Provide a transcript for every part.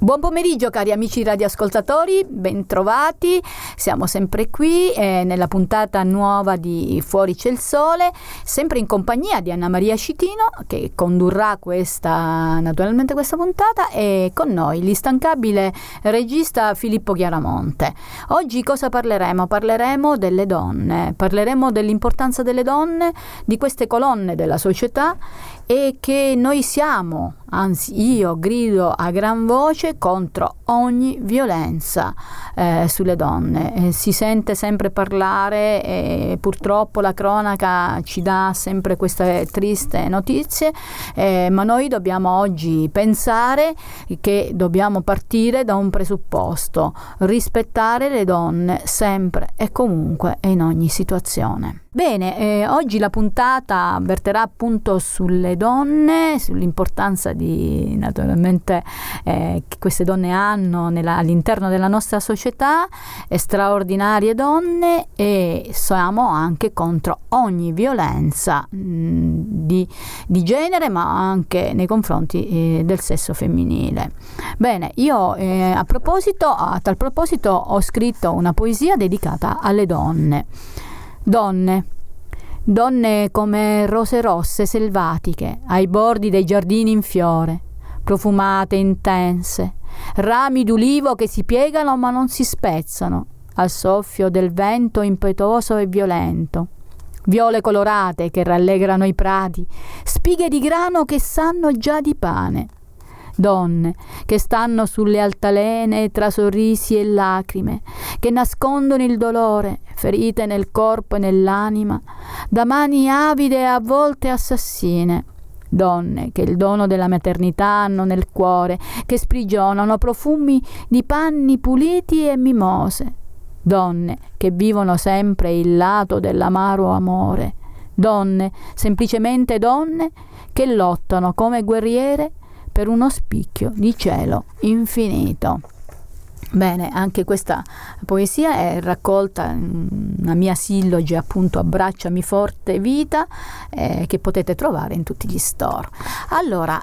Buon pomeriggio cari amici radioascoltatori, bentrovati, siamo sempre qui nella puntata nuova di Fuori c'è il sole, sempre in compagnia di Anna Maria Scitino che condurrà naturalmente questa puntata, e con noi l'instancabile regista Filippo Chiaramonte. Oggi cosa parleremo? Parleremo delle donne, parleremo dell'importanza delle donne, di queste colonne della società, e che noi siamo, anzi io grido a gran voce contro ogni violenza sulle donne. Si sente sempre parlare e purtroppo la cronaca ci dà sempre queste triste notizie, ma noi dobbiamo oggi pensare che dobbiamo partire da un presupposto: rispettare le donne sempre e comunque e in ogni situazione. Bene, oggi la puntata verterà appunto sulle donne, sull'importanza di naturalmente che queste donne hanno all'interno della nostra società, straordinarie donne, e siamo anche contro ogni violenza di genere, ma anche nei confronti del sesso femminile. Bene, io a tal proposito ho scritto una poesia dedicata alle donne. Donne come rose rosse selvatiche ai bordi dei giardini in fiore, profumate intense, rami d'ulivo che si piegano ma non si spezzano al soffio del vento impetuoso e violento, viole colorate che rallegrano i prati, spighe di grano che sanno già di pane. Donne che stanno sulle altalene tra sorrisi e lacrime, che nascondono il dolore, ferite nel corpo e nell'anima, da mani avide e a volte assassine. Donne che il dono della maternità hanno nel cuore, che sprigionano profumi di panni puliti e mimose. Donne che vivono sempre il lato dell'amaro amore. Donne, semplicemente donne, che lottano come guerriere per uno spicchio di cielo infinito. Bene, anche questa poesia è raccolta in una mia silloge, appunto, Abbracciami forte vita, che potete trovare in tutti gli store. Allora,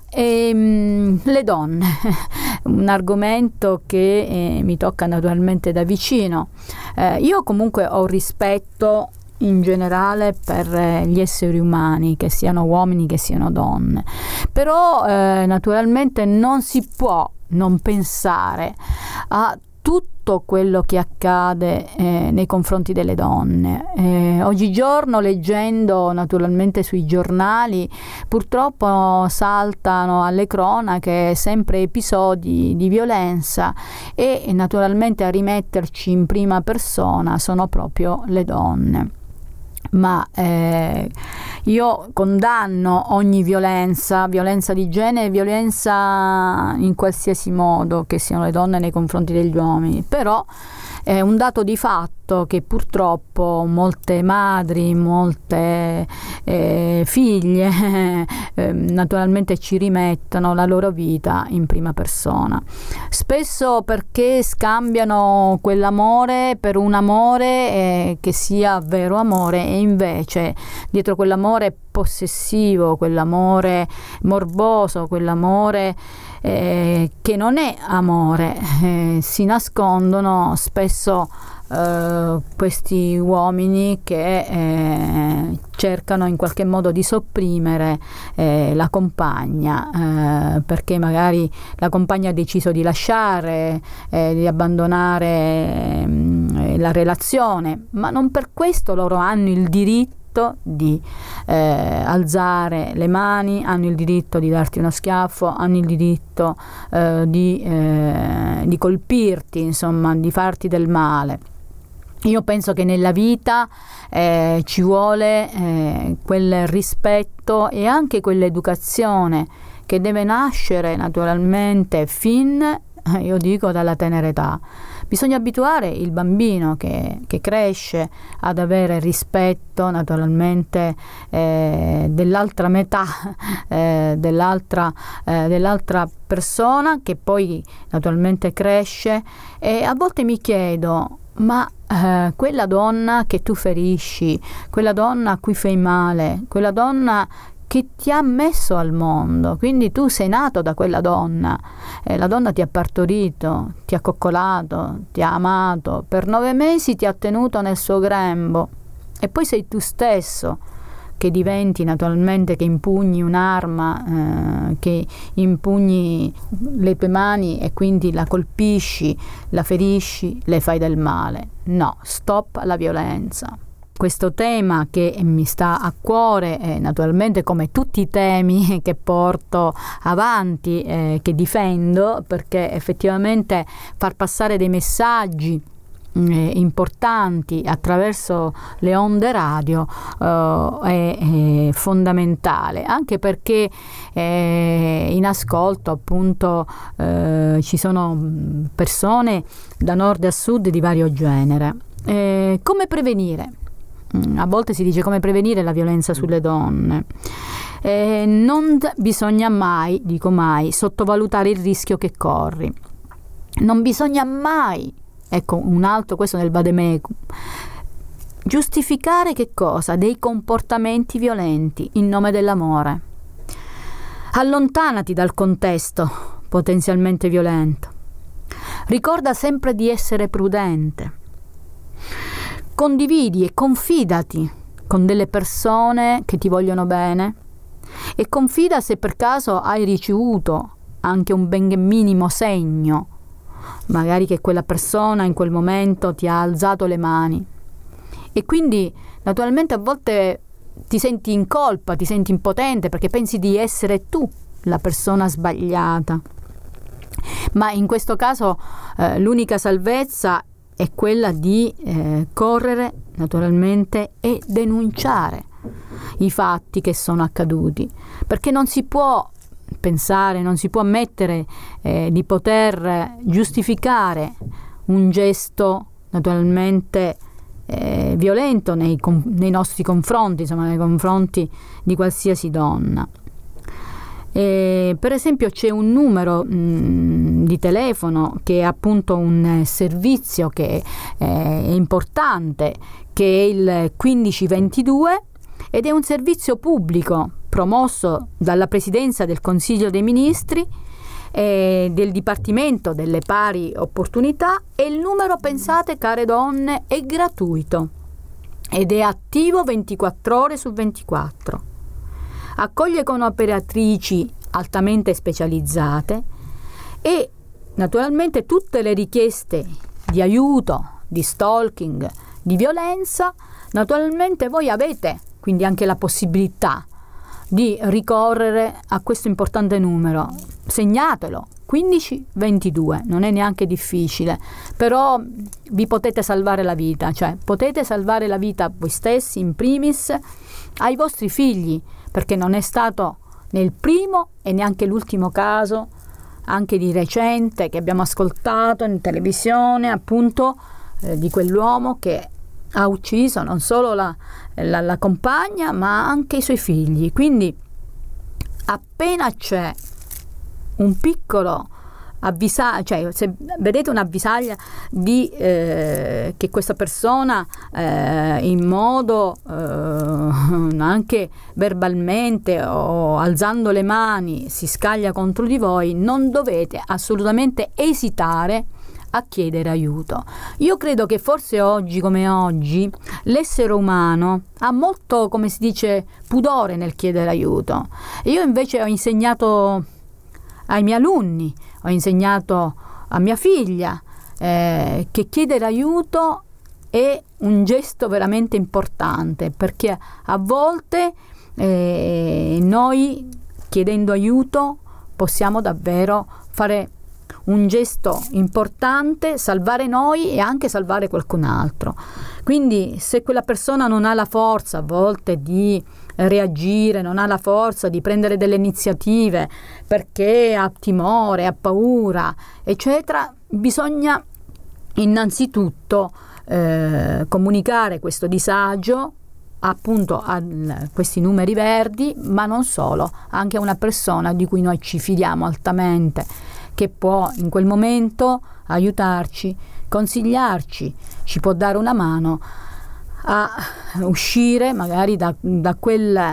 le donne, un argomento che mi tocca naturalmente da vicino. Io comunque ho rispetto in generale per gli esseri umani, che siano uomini che siano donne, però naturalmente non si può non pensare a tutto quello che accade nei confronti delle donne. Oggigiorno, leggendo naturalmente sui giornali, purtroppo saltano alle cronache sempre episodi di violenza, e naturalmente a rimetterci in prima persona sono proprio le donne. Ma io condanno ogni violenza di genere, violenza in qualsiasi modo, che siano le donne nei confronti degli uomini, però è un dato di fatto che purtroppo molte madri, molte figlie naturalmente ci rimettono la loro vita in prima persona, spesso perché scambiano quell'amore per un amore che sia vero amore, e invece dietro quell'amore possessivo, quell'amore morboso, quell'amore che non è amore, si nascondono spesso questi uomini che cercano in qualche modo di sopprimere la compagna, perché magari la compagna ha deciso di lasciare, di abbandonare la relazione, ma non per questo loro hanno il diritto di alzare le mani, hanno il diritto di darti uno schiaffo, hanno il diritto di colpirti, insomma, di farti del male. Io penso che nella vita ci vuole quel rispetto e anche quell'educazione che deve nascere naturalmente io dico dalla tenera età. Bisogna abituare il bambino che cresce ad avere rispetto naturalmente dell'altra metà, dell'altra persona, che poi naturalmente cresce, e a volte mi chiedo: ma quella donna che tu ferisci, quella donna a cui fai male, quella donna che ti ha messo al mondo, quindi tu sei nato da quella donna, la donna ti ha partorito, ti ha coccolato, ti ha amato, per 9 mesi ti ha tenuto nel suo grembo e poi sei tu stesso che diventi naturalmente, che impugni un'arma, che impugni le tue mani e quindi la colpisci, la ferisci, le fai del male. No, stop alla violenza. Questo tema che mi sta a cuore, naturalmente come tutti i temi che porto avanti, che difendo, perché effettivamente far passare dei messaggi importanti attraverso le onde radio è fondamentale, anche perché in ascolto appunto ci sono persone da nord a sud di vario genere. Come prevenire? A volte si dice come prevenire la violenza sulle donne. Non bisogna mai, dico mai, sottovalutare il rischio che corri. Non bisogna mai, ecco un altro, questo nel vademecum, giustificare che cosa? Dei comportamenti violenti in nome dell'amore. Allontanati dal contesto potenzialmente violento. Ricorda sempre di essere prudente. Condividi e confidati con delle persone che ti vogliono bene e confida se per caso hai ricevuto anche un ben minimo segno, magari che quella persona in quel momento ti ha alzato le mani, e quindi naturalmente a volte ti senti in colpa, ti senti impotente perché pensi di essere tu la persona sbagliata, ma in questo caso l'unica salvezza è quella di correre naturalmente e denunciare i fatti che sono accaduti, perché non si può pensare, non si può ammettere di poter giustificare un gesto naturalmente violento nei nostri confronti, insomma nei confronti di qualsiasi donna. Per esempio c'è un numero di telefono che è appunto un servizio che è importante, che è il 1522, ed è un servizio pubblico promosso dalla Presidenza del Consiglio dei Ministri e del Dipartimento delle Pari Opportunità, e il numero, pensate care donne, è gratuito ed è attivo 24 ore su 24. Accoglie con operatrici altamente specializzate e naturalmente tutte le richieste di aiuto, di stalking, di violenza, naturalmente voi avete quindi anche la possibilità di ricorrere a questo importante numero. Segnatelo, 1522, non è neanche difficile, però vi potete salvare la vita, cioè potete salvare la vita a voi stessi in primis, ai vostri figli, perché non è stato né il primo e neanche l'ultimo caso, anche di recente, che abbiamo ascoltato in televisione, appunto, di quell'uomo che ha ucciso non solo la compagna, ma anche i suoi figli. Quindi appena c'è un piccolo avvisaglia, cioè se vedete un'avvisaglia di che questa persona in modo anche verbalmente o alzando le mani si scaglia contro di voi, non dovete assolutamente esitare a chiedere aiuto. Io credo che forse oggi come oggi l'essere umano ha molto, come si dice, pudore nel chiedere aiuto. Io invece ho insegnato ai miei alunni, ho insegnato a mia figlia che chiedere aiuto è un gesto veramente importante, perché a volte noi chiedendo aiuto possiamo davvero fare un gesto importante, salvare noi e anche salvare qualcun altro. Quindi se quella persona non ha la forza a volte di reagire, non ha la forza di prendere delle iniziative perché ha timore, ha paura, eccetera, bisogna innanzitutto comunicare questo disagio appunto a questi numeri verdi, ma non solo, anche a una persona di cui noi ci fidiamo altamente, che può in quel momento aiutarci, consigliarci, ci può dare una mano a uscire magari da quel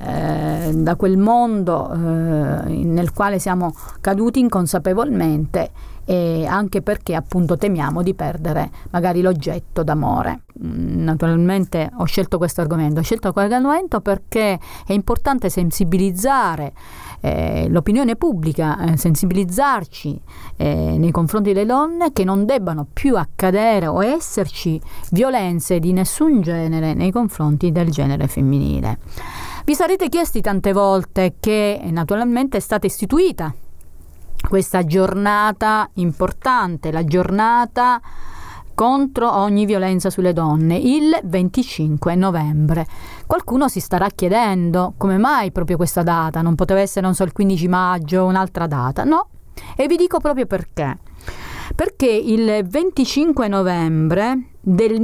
mondo nel quale siamo caduti inconsapevolmente, e anche perché appunto temiamo di perdere magari l'oggetto d'amore. Naturalmente ho scelto questo argomento perché è importante sensibilizzare l'opinione pubblica, sensibilizzarci nei confronti delle donne, che non debbano più accadere o esserci violenze di nessun genere nei confronti del genere femminile. Vi sarete chiesti tante volte che naturalmente è stata istituita questa giornata importante, la giornata contro ogni violenza sulle donne, il 25 novembre. Qualcuno si starà chiedendo come mai proprio questa data, non poteva essere, non so, il 15 maggio o un'altra data? No, e vi dico proprio perché. Perché il 25 novembre del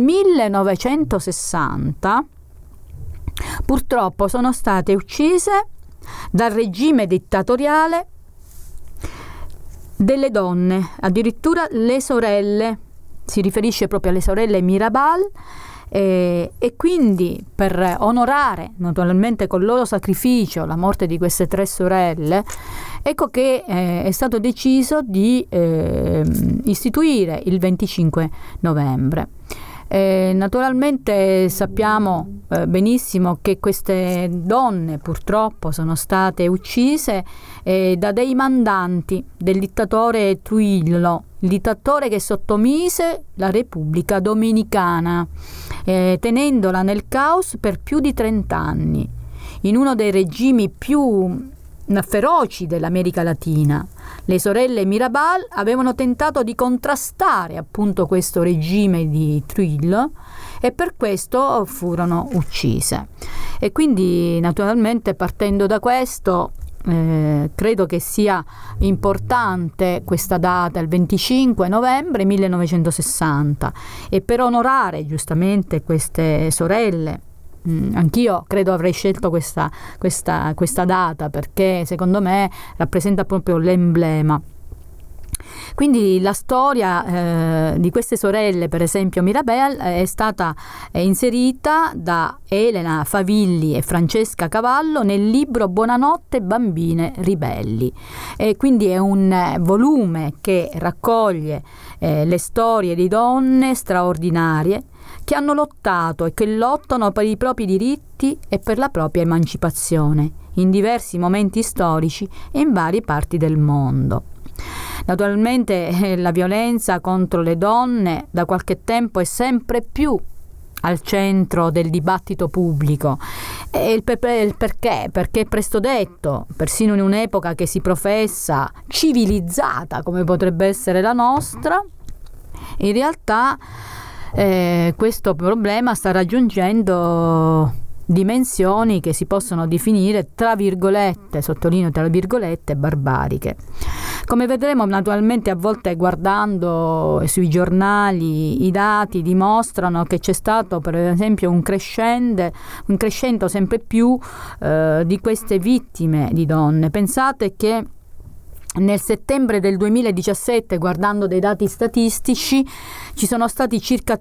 1960 purtroppo sono state uccise dal regime dittatoriale delle donne, addirittura le sorelle, si riferisce proprio alle sorelle Mirabal, e quindi per onorare naturalmente col loro sacrificio la morte di queste 3 sorelle, ecco che è stato deciso di istituire il 25 novembre. Naturalmente sappiamo benissimo che queste donne purtroppo sono state uccise da dei mandanti del dittatore Trujillo, il dittatore che sottomise la Repubblica Dominicana, tenendola nel caos per più di 30 anni, in uno dei regimi più feroci dell'America Latina. Le sorelle Mirabal avevano tentato di contrastare appunto questo regime di Trujillo e per questo furono uccise. E quindi naturalmente, partendo da questo, credo che sia importante questa data, il 25 novembre 1960, e per onorare giustamente queste sorelle. Anch'io credo avrei scelto questa data, perché secondo me rappresenta proprio l'emblema. Quindi la storia di queste sorelle, per esempio Mirabel, è stata inserita da Elena Favilli e Francesca Cavallo nel libro Buonanotte bambine ribelli, e quindi è un volume che raccoglie le storie di donne straordinarie che hanno lottato e che lottano per i propri diritti e per la propria emancipazione in diversi momenti storici e in varie parti del mondo. Naturalmente la violenza contro le donne da qualche tempo è sempre più al centro del dibattito pubblico. E il perché? Perché è presto detto, persino in un'epoca che si professa civilizzata come potrebbe essere la nostra, in realtà questo problema sta raggiungendo dimensioni che si possono definire, tra virgolette, sottolineo tra virgolette, barbariche. Come vedremo, naturalmente, a volte guardando sui giornali i dati dimostrano che c'è stato, per esempio, un crescendo sempre più di queste vittime di donne. Pensate che nel settembre del 2017, guardando dei dati statistici, ci sono stati circa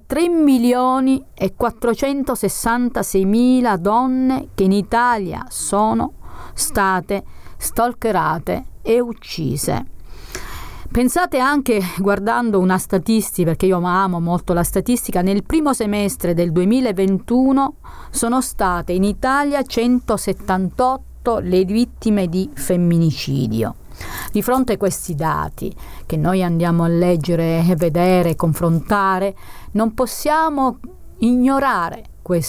3.466.000 donne che in Italia sono state stalkerate e uccise. Pensate anche, guardando una statistica, perché io amo molto la statistica, nel primo semestre del 2021 sono state in Italia 178 le vittime di femminicidio. Di fronte a questi dati che noi andiamo a leggere, vedere, confrontare, non possiamo ignorare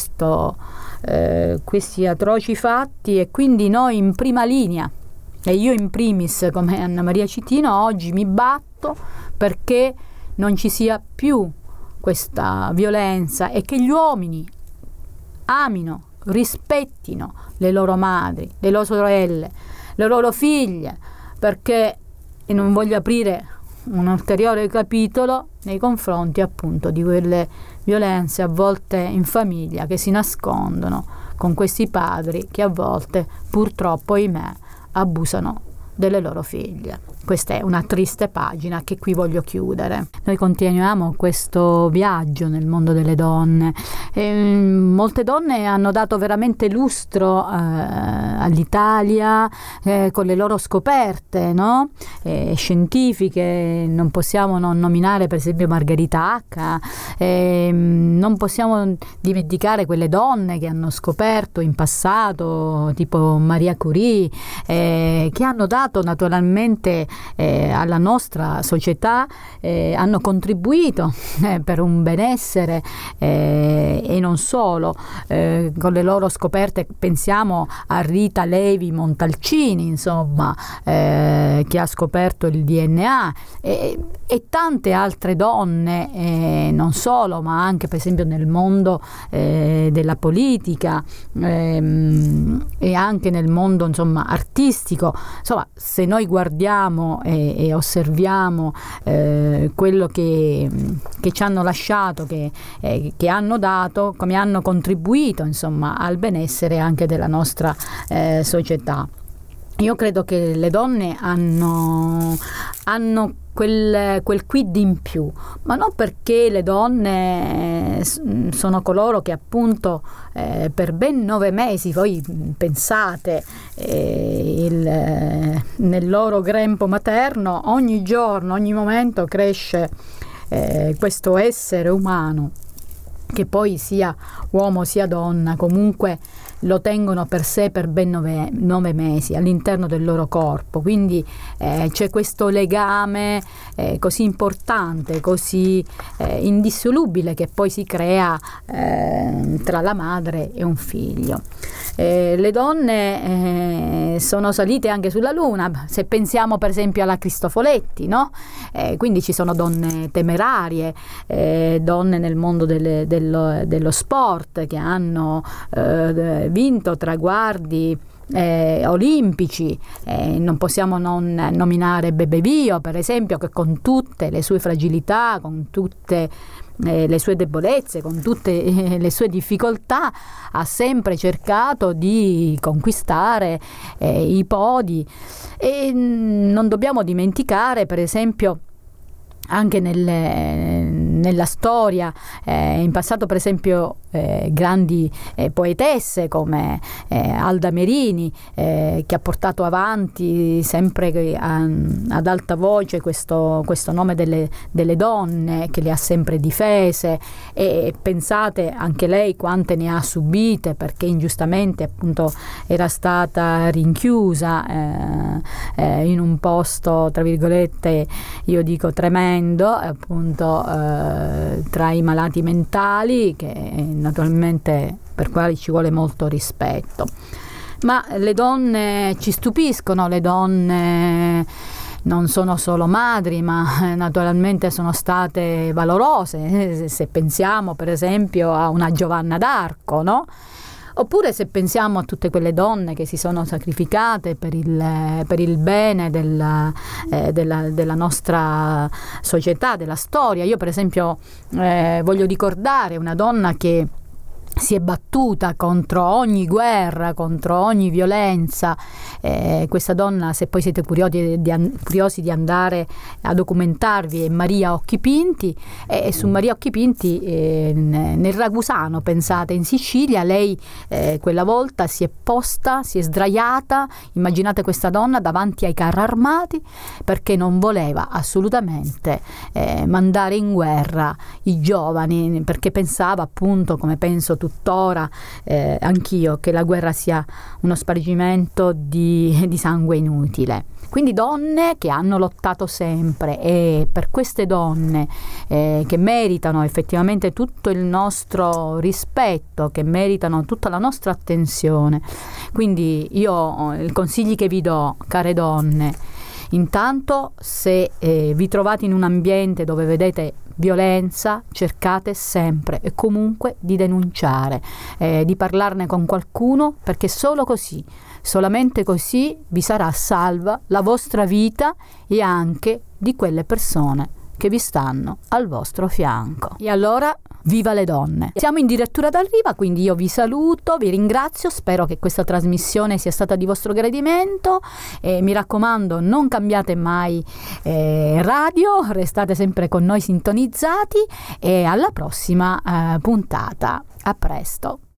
questi atroci fatti, e quindi noi in prima linea, e io in primis come Anna Maria Citino, oggi mi batto perché non ci sia più questa violenza e che gli uomini amino, rispettino le loro madri, le loro sorelle, le loro figlie, perché non voglio aprire un ulteriore capitolo nei confronti appunto di quelle violenze a volte in famiglia che si nascondono con questi padri che a volte purtroppo, ahimè, abusano delle loro figlie. questa è una triste pagina che qui voglio chiudere. Noi continuiamo questo viaggio nel mondo delle donne. Molte donne hanno dato veramente lustro all'Italia con le loro scoperte, no? Scientifiche. Non possiamo non nominare per esempio Margherita Hack, non possiamo dimenticare quelle donne che hanno scoperto in passato, tipo Maria Curie, che hanno dato naturalmente alla nostra società, hanno contribuito per un benessere e non solo, con le loro scoperte. Pensiamo a Rita Levi Montalcini, insomma, che ha scoperto il DNA, e tante altre donne, non solo, ma anche per esempio nel mondo della politica e anche nel mondo, insomma, artistico. Insomma, se noi guardiamo e osserviamo quello che ci hanno lasciato, che hanno dato, come hanno contribuito, insomma, al benessere anche della nostra società. Io credo che le donne hanno quel quid in più, ma non perché le donne sono coloro che appunto per ben 9 mesi, voi pensate, nel loro grembo materno ogni giorno, ogni momento cresce questo essere umano, che poi sia uomo sia donna, comunque lo tengono per sé per ben 9 mesi all'interno del loro corpo. Quindi c'è questo legame così importante, così indissolubile, che poi si crea tra la madre e un figlio. Le donne sono salite anche sulla Luna, se pensiamo per esempio alla Cristoforetti, no? Quindi ci sono donne temerarie, donne nel mondo dello sport, che hanno vinto traguardi olimpici. Non possiamo non nominare Bebe Vio, per esempio, che con tutte le sue fragilità, con tutte le sue debolezze, con tutte le sue difficoltà, ha sempre cercato di conquistare i podi. E non dobbiamo dimenticare, per esempio, anche nella storia, in passato per esempio grandi poetesse come Alda Merini, che ha portato avanti sempre ad alta voce questo nome delle donne, che le ha sempre difese, e pensate anche lei quante ne ha subite, perché ingiustamente appunto era stata rinchiusa in un posto, tra virgolette, io dico tremendo, appunto tra i malati mentali, che naturalmente per quali ci vuole molto rispetto. Ma le donne ci stupiscono, le donne non sono solo madri, ma naturalmente sono state valorose, se pensiamo per esempio a una Giovanna d'Arco, no? Oppure se pensiamo a tutte quelle donne che si sono sacrificate per il bene della nostra società, della storia. Io per esempio voglio ricordare una donna che si è battuta contro ogni guerra, contro ogni violenza. Questa donna, se poi siete curiosi di andare a documentarvi, è Maria Occhipinti, e su Maria Occhipinti nel Ragusano, pensate, in Sicilia, lei quella volta si è posta, si è sdraiata, immaginate questa donna davanti ai carri armati, perché non voleva assolutamente mandare in guerra i giovani, perché pensava, appunto, come penso tuttora anch'io, che la guerra sia uno spargimento di sangue inutile. Quindi donne che hanno lottato sempre, e per queste donne che meritano effettivamente tutto il nostro rispetto, che meritano tutta la nostra attenzione. Quindi io i consigli che vi do, care donne: intanto, se vi trovate in un ambiente dove vedete violenza, cercate sempre e comunque di denunciare, di parlarne con qualcuno, perché solo così, solamente così vi sarà salva la vostra vita e anche di quelle persone che vi stanno al vostro fianco. E allora Viva le donne! Siamo in dirittura d'arrivo, quindi io vi saluto, vi ringrazio, spero che questa trasmissione sia stata di vostro gradimento e mi raccomando, non cambiate mai radio, restate sempre con noi sintonizzati e alla prossima puntata. A presto!